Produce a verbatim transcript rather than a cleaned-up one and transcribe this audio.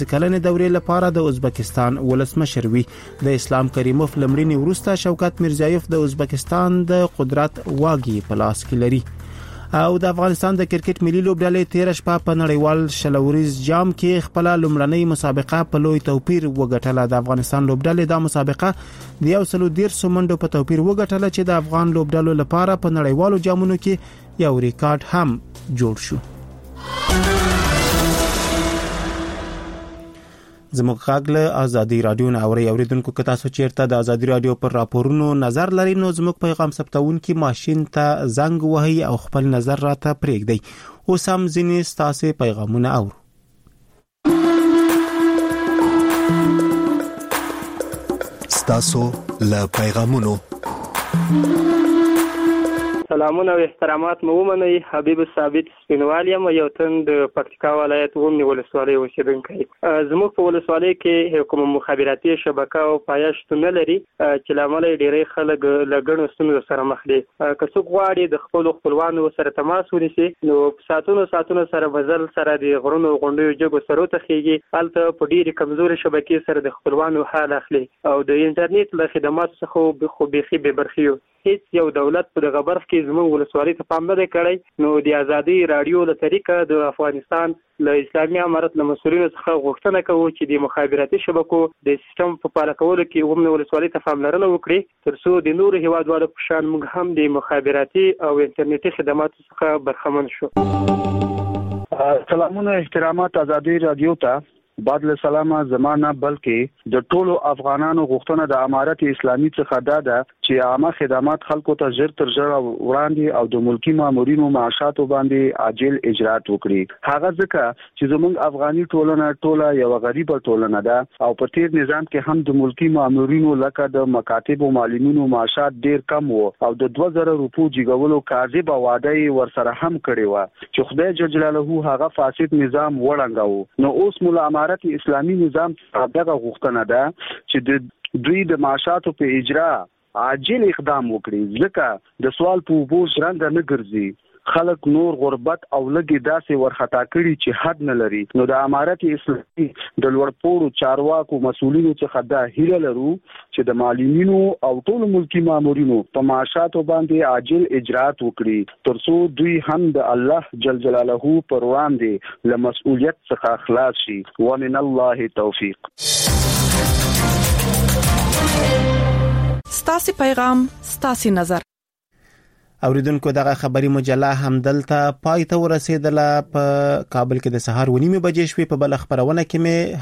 کلنې دورې لپاره د ازبکستان ولسمشر وي. د اسلام کریموف لمړینې وروسته شوکت میرزایف د ازبکستان د قدرت واګي په لاس کې لري. او د افغانستان د کرکټ ملي لوبډلې تیر شپه په نړیوال شلوريز جام کې خپل لومړنۍ مسابقه په لوی توپیر وګټله. د افغانستان لوبډلې د مسابقه د یو سلو ډیر سمندو په توپیر وګټله چې د افغان لوبډلو لپاره په نړیوالو جامونو کې یو ریکارډ هم جوړ شو. زموږ غږ له ازادي رادیو نه اوري اوریدونکو که تاسو چیرته د ازادي رادیو پر راپورونو نظر لرئ نو زموږ پیغام ثبتون کې ماشين ته زنګ وهي او خپل نظر راته پرېږدئ. اوس هم ځینې ستاسو پیغامونه اورو. ستاسو له پیغامونو سلامونه او احترامات مو ومنئ. حبیب ثابت سپینوالي یم، یو تن د پکتیکا ولایت ومني ولسوالۍ اوسیدونکی. زموږ په ولسوالۍ کې کوم مخابراتي شبکه او پایښت نه لري چې لامل ډیری خلک لګڼو ستونزو سره مخ دي. که څوک غواړي د خپل خپلوانو سره تماس ونیسي نو ساتونو ساتونو سره بزل سره د غرونو غونډیو جګو سره تخېږي. الته په ډیره کمزوري شبکې سره د خپلوانو حال اخلي او د انټرنیټ له خدماتو څخه خو بيخي به برخیو. هیڅ یو دولت په دغه برخه کې زموږ ولسوالۍ ته پام نه کړی. نو د ازادي رادیو له طریقه د افغانستان له اسلامي امارت له مسؤلینو څخه غوښتنه کوو چې د مخابراتي شبکو د سیستم په پاله کولو کې ومنه ولسوالۍ ته پاملرنه وکړي ترڅو د نورو هیوادوالو په شان موږ هم د مخابراتي او انټرنیټي خدماتو څخه برخمن شو. سلامونه احترامات ازادي رادیو ته. بعد له سلامه زمانہ بلکې د ټولو افغانانو غوښتنه د امارت اسلامي څخه دا ده چې عامه خدمات خلکو ته ژر تر ژره وړاندې او د ملکی مامورینو معاشاتو باندې عاجل اجرات وکړي. هغه ځکه چې زموږ افغاني ټولنه ټوله یو غریبه ټولنه ده او په تیر نظام کې هم د ملکی مامورینو لکه د مکاتب او معلمینو معاشات ډیر کم وو او د دوه زره روپو جګولو کاذب وعده ورسره هم کړی و چې خدای جل جلاله هغه فاسد نظام وړانداو. نو اوس مولا امارت اسلامي نظام دغه غوښتنه ده چې د دوی د معاشاتو په اجرا عاجل اقدام وکړي ځکه د سوال په وبو ژوند نه ګرځي. خلک نور غربت او لګي داسې ورخطا کړي چې حد نه لري. نو د امارت اسلامي د لوړپوړو چارواکو مسؤلینو څخه دا هیله لرو چې د معلمینو او ټولو ملکی مامورینو په معاشاتو باندې عاجل اجرات وکړي ترڅو دوی هم د الله جل جلاله پر وړاندې له مسؤلیت څخه خلاص شي. ومن الله توفیق. ستاسو پیغام ستاسو نظر. اوریدونکو دغه خبری مجله هم دلته پای ته ورسېدله. په کابل کې د سهار ونیمه بجې شوې. په بل خبرونه کې مې